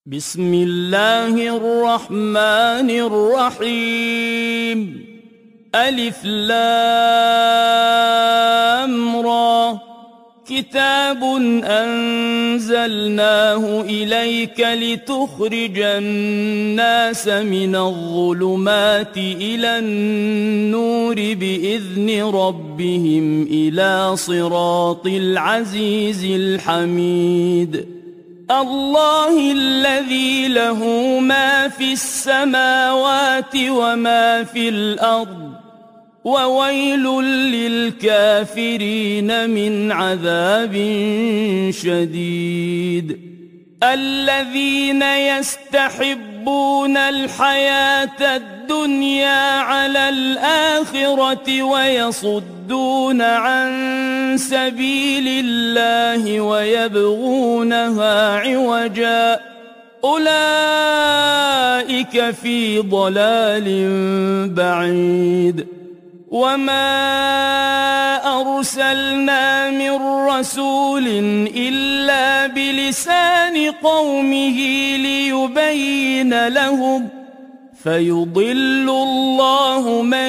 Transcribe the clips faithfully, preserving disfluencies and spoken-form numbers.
بسم الله الرحمن الرحيم. ألف لام را. كتاب أنزلناه إليك لتخرج الناس من الظلمات إلى النور بإذن ربهم إلى صراط العزيز الحميد. الله الذي له ما في السماوات وما في الأرض، وويل للكافرين من عذاب شديد. الذين يستحبون الحياة الدنيا على الآخرة ويصدون عن سبيل الله ويبغونها عوجا، أولئك في ضلال بعيد. وما أرسلنا من رسول إلا بلسان قومه ليبين لهم، فيضل الله من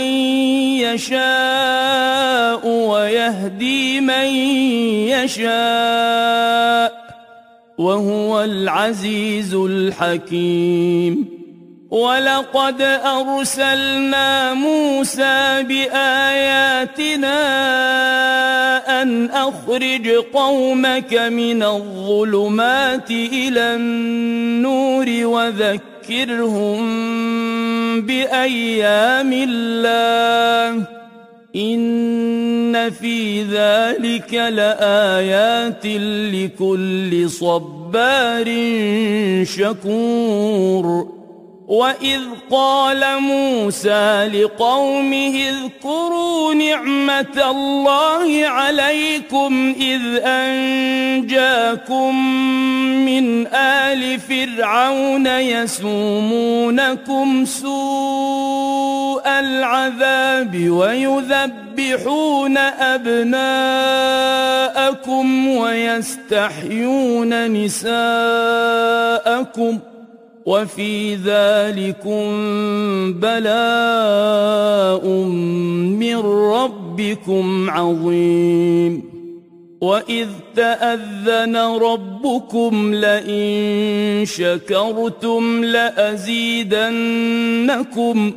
يشاء ويهدي من يشاء، وهو العزيز الحكيم. ولقد أرسلنا موسى بآياتنا أن أخرج قومك من الظلمات إلى النور وذكرهم بأيام الله، إن في ذلك لآيات لكل صبار شكور. وإذ قال موسى لقومه اذكروا نعمة الله عليكم إذ أنجاكم من آل فرعون يسومونكم سوء العذاب ويذبحون أبناءكم ويستحيون نساءكم، وفي ذلكم بلاء من ربكم عظيم. وإذ تأذن ربكم لئن شكرتم لأزيدنكم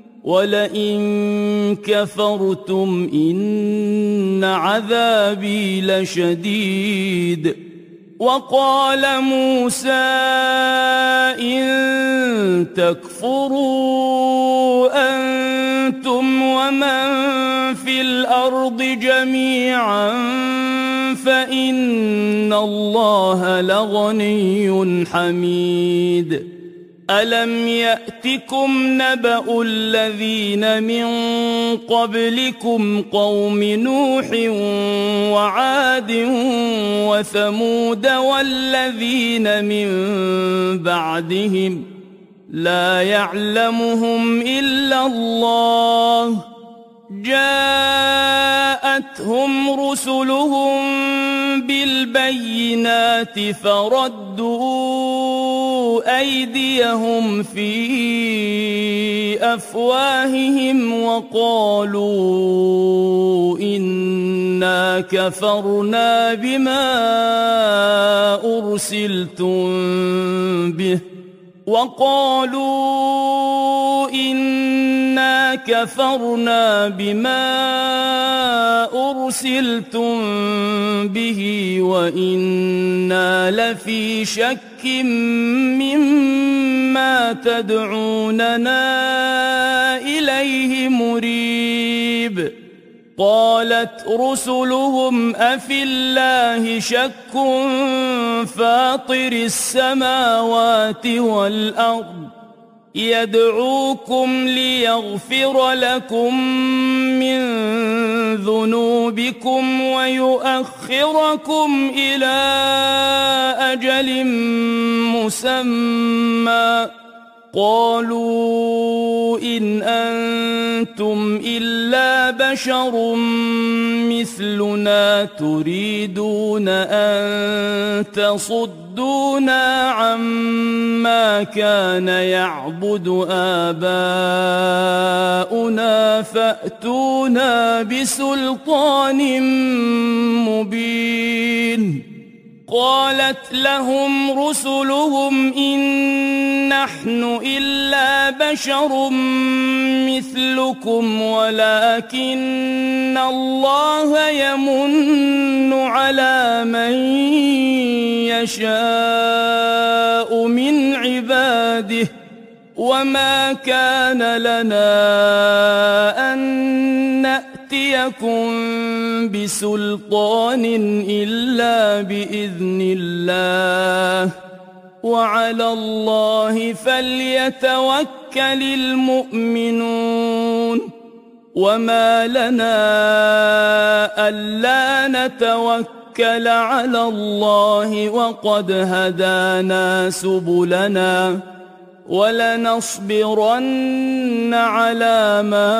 ولئن كفرتم إن عذابي لشديد. وقال موسى إن تكفروا أنتم ومن في الأرض جميعا فإن الله لغني حميد. ألم يأتكم نبأ الذين من قبلكم قوم نوح وعاد وثمود والذين من بعدهم لا يعلمهم إلا الله، جاءتهم رسلهم بالبينات فردوا أيديهم في أفواههم وقالوا إنا كفرنا بما أرسلتم به وقالوا إنا كفرنا بما أرسلتم به وإنا لفي شك مما تدعوننا إليه مريب. قالت رسلهم أفي الله شك فاطر السماوات والأرض يدعوكم ليغفر لكم من ذنوبكم ويؤخركم إلى أجل مسمى، قالوا إن أنتم إلا بشر مثلنا تريدون أن تصدونا عما ما كان يعبد آباؤنا فأتونا بسلطان مبين. قالت لهم رسلهم إن نحن إلا بشر مثلكم ولكن الله يمن على من يشاء من عباده وما كان لنا أن نأتيكم بسلطان إلا بإذن الله وعلى الله فليتوكل المؤمنون. وما لنا ألا نتوكل على الله وقد هدانا سبلنا ولنصبرن على ما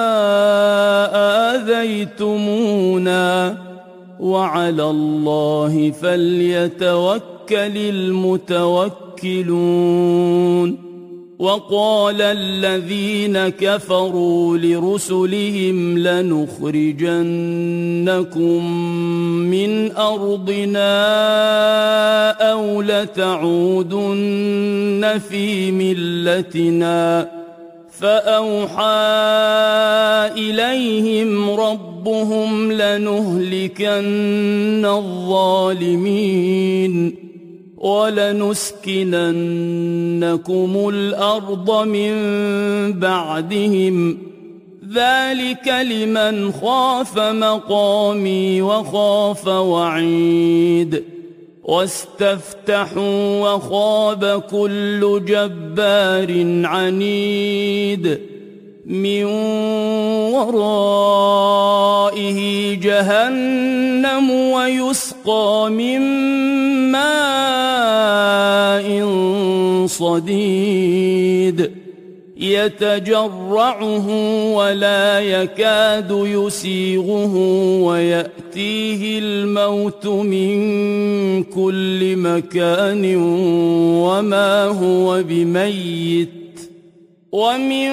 آذيتمونا وعلى الله فليتوكل المتوكلون. وقال الذين كفروا لرسلهم لنخرجنكم من أرضنا أو لتعودن في ملتنا فأوحى إليهم ربهم لنهلكن الظالمين ولنسكننكم الأرض من بعدهم ذلك لمن خاف مقامي وخاف وعيد. واستفتحوا وخاب كل جبار عنيد من ورائه جهنم ويسقى من ماء صديد يتجرعه ولا يكاد يسيغه ويأتيه الموت من كل مكان وما هو بميت ومن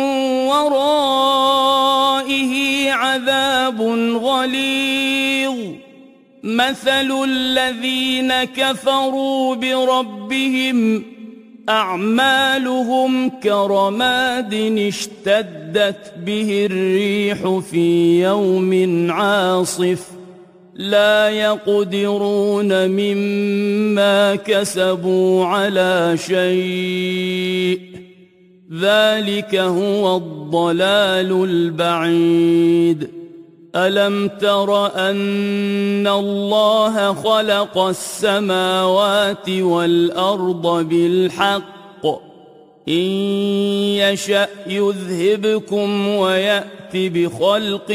ورائه عذاب غليظ. مثل الذين كفروا بربهم أعمالهم كرماد اشتدت به الريح في يوم عاصف لا يقدرون مما كسبوا على شيء ذلك هو الضلال البعيد. ألم تر أن الله خلق السماوات والأرض بالحق إن يشأ يذهبكم ويأت بخلق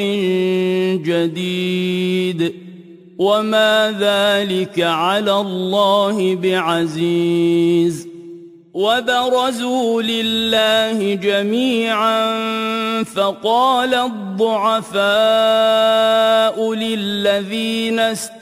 جديد وما ذلك على الله بعزيز. وبرزوا لله جميعا فقال الضعفاء للذين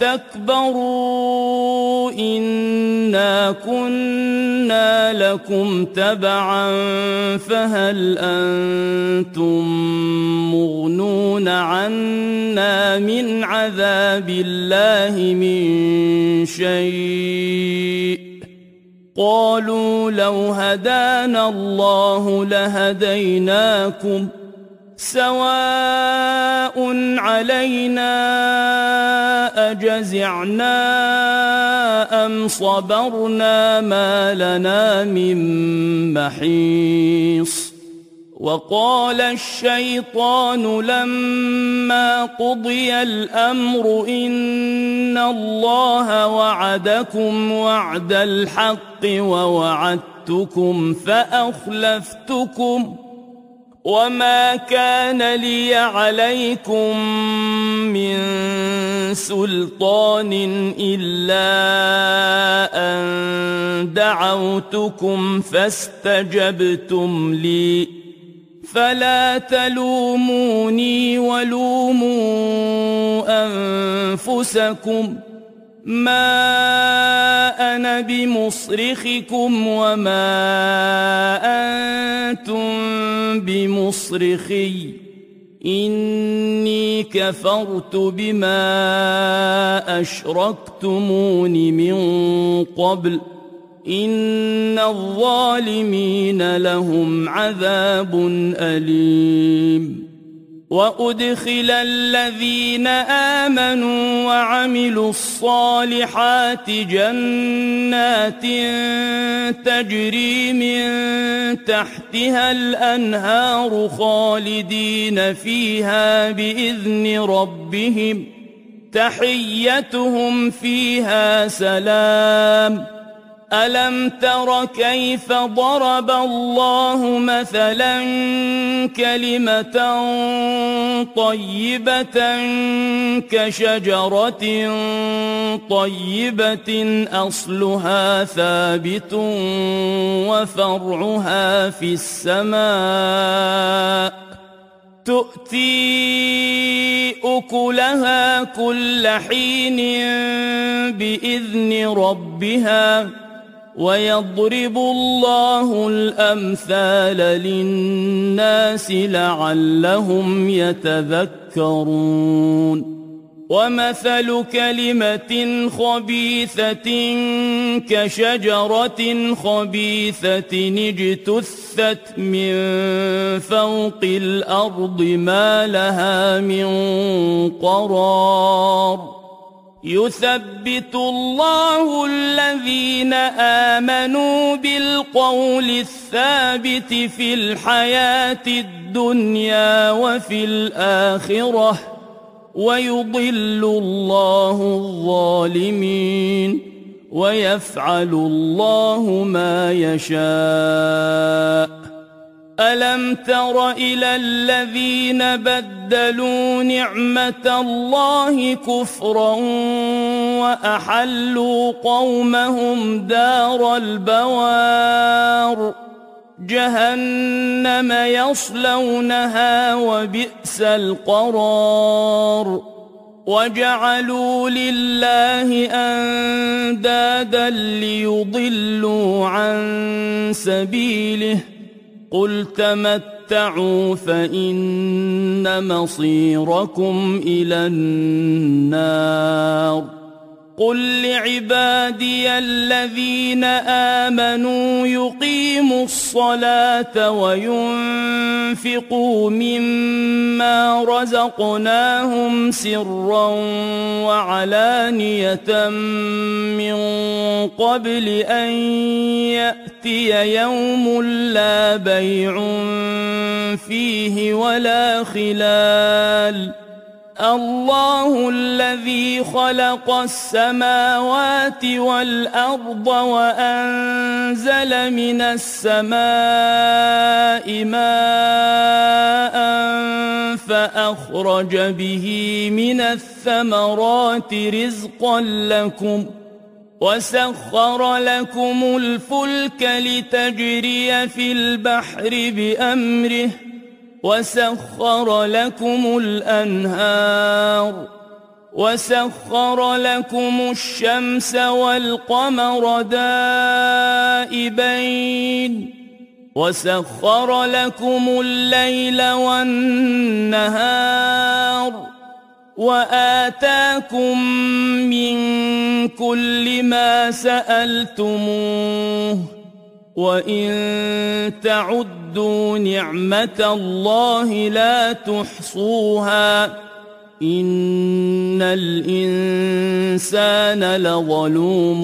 استكبروا إنا كنا لكم تبعا فهل أنتم مغنون عنا من عذاب الله من شيء قالوا لو هدانا الله لهديناكم سواء علينا أجزعنا أم صبرنا ما لنا من محيص. وقال الشيطان لما قضي الأمر إن الله وعدكم وعد الحق ووعدتكم فأخلفتكم وما كان لي عليكم من سلطان إلا أن دعوتكم فاستجبتم لي فلا تلوموني ولوموا أنفسكم ما أنا بمصرخكم وما أنتم بمصرخي إني كفرت بما أشركتمون من قبل إن الظالمين لهم عذاب أليم وأدخل الذين آمنوا وعملوا الصالحات جنات تجري من تحتها الأنهار خالدين فيها بإذن ربهم تحيتهم فيها سلام ألم تر كيف ضرب الله مثلا كلمة طيبة كشجرة طيبة أصلها ثابت وفرعها في السماء تؤتي أكلها كل حين بإذن ربها ويضرب الله الأمثال للناس لعلهم يتذكرون ومثل كلمة خبيثة كشجرة خبيثة اجتثت من فوق الأرض ما لها من قرار يثبت الله الذين آمنوا بالقول الثابت في الحياة الدنيا وفي الآخرة ويضل الله الظالمين ويفعل الله ما يشاء ألم تر إلى الذين بدلوا نعمة الله كفرا وأحلوا قومهم دار البوار جهنم يصلونها وبئس القرار وجعلوا لله أندادا ليضلوا عن سبيله قل تمتعوا فإن مصيركم إلى النار قل لعبادي الذين آمنوا يقيموا الصلاة وينفقوا مما رزقناهم سرا وعلانية من قبل أن يأتي يوم لا بيع فيه ولا خلال الله الذي خلق السماوات والأرض وأنزل من السماء ماء فأخرج به من الثمرات رزقا لكم وسخر لكم الفلك لتجري في البحر بأمره وسخر لكم الأنهار وسخر لكم الشمس والقمر دائبين وسخر لكم الليل والنهار وآتاكم من كل ما سألتموه وإن تعدوا نعمة الله لا تحصوها إن الإنسان لظلوم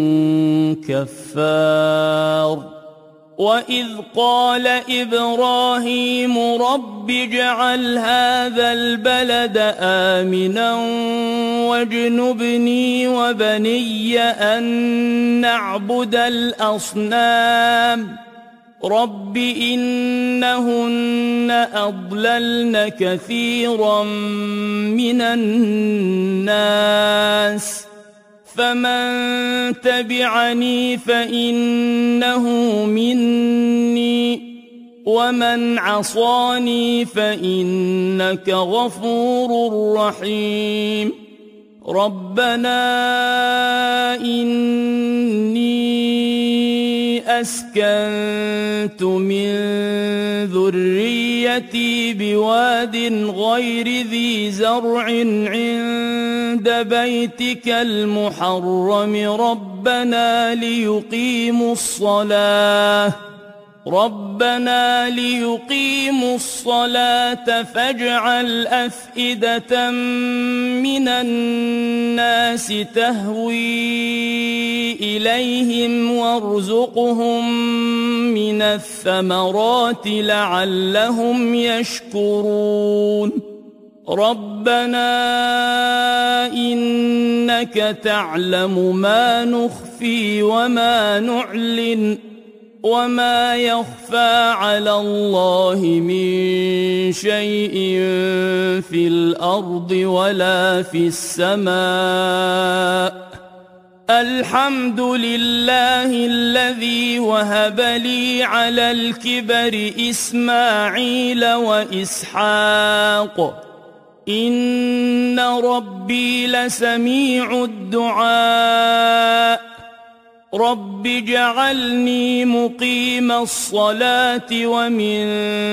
كفار وإذ قال إبراهيم رب اجعل هذا البلد آمنا واجنبني وبني أن نعبد الأصنام رب إنهن أضللن كثيرا من الناس فمن تبعني فإنه مني ومن عصاني فإنك غفور رحيم ربنا إني أسكنت من ذريتي بواد غير ذي زرع عند بيتك المحرم ربنا ليقيموا الصلاة ربنا ليقيموا الصلاة فاجعل أفئدة من الناس تهوي إليهم وارزقهم من الثمرات لعلهم يشكرون ربنا إنك تعلم ما نخفي وما نعلن وما يخفى على الله من شيء في الأرض ولا في السماء الحمد لله الذي وهب لي على الكبر إسماعيل وإسحاق إن ربي لسميع الدعاء رب اجعلني مقيم الصلاة ومن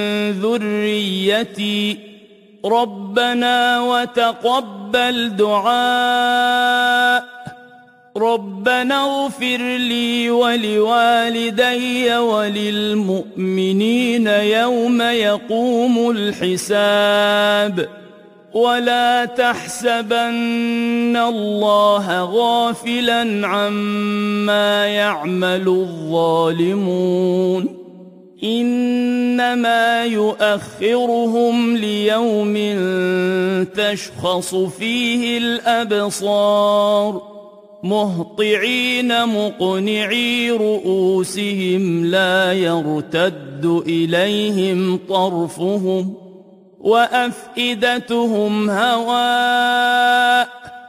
ذريتي ربنا وتقبل دعاء ربنا اغفر لي ولوالدي وللمؤمنين يوم يقوم الحساب ولا تحسبن الله غافلا عما يعمل الظالمون إنما يؤخرهم ليوم تشخص فيه الأبصار مهطعين مقنعي رؤوسهم لا يرتد إليهم طرفهم وأفئدتهم هواء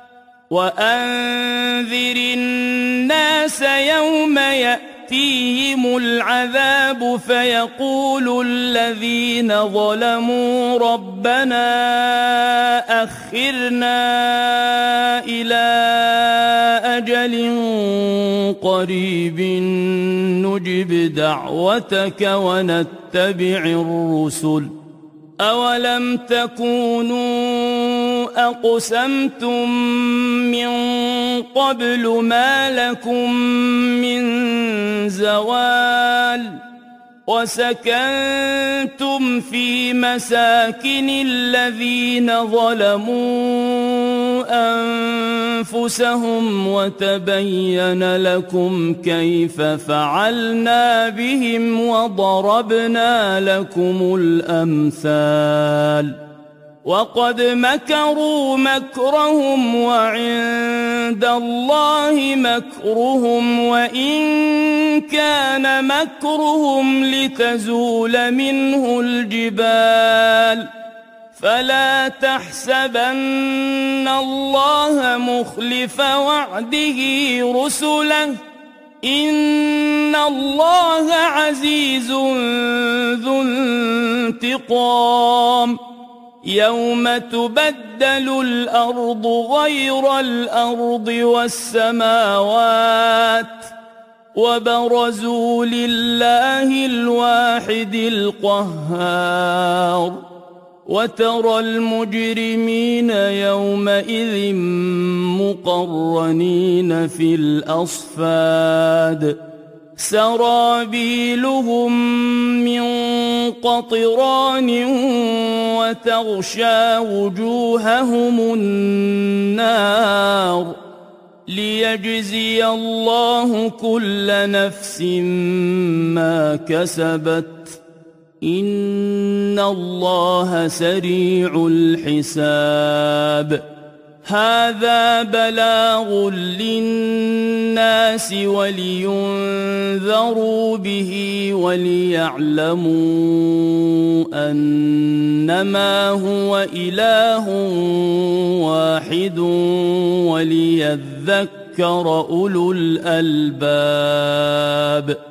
وأنذر الناس يوم يأتيهم العذاب فيقول الذين ظلموا ربنا أخرنا إلى أجل قريب نجب دعوتك ونتبع الرسل أولم تكونوا أقسمتم من قبل ما لكم من زوال وسكنتم في مساكن الذين ظلموا أنفسهم وتبين لكم كيف فعلنا بهم وضربنا لكم الأمثال وقد مكروا مكرهم وعند الله مكرهم وإن كان مكرهم لتزول منه الجبال فلا تحسبن الله مخلف وعده رسله إن الله عزيز ذو انتقام يوم تبدل الأرض غير الأرض والسماوات وبرزوا لله الواحد القهار وترى المجرمين يومئذ مقرنين في الأصفاد سرابيلهم من قطران وتغشى وجوههم النار ليجزي الله كل نفس ما كسبت إن الله سريع الحساب هذا بلاغ للناس ولينذروا به وليعلموا أنما هو إله واحد وليذكر أولو الألباب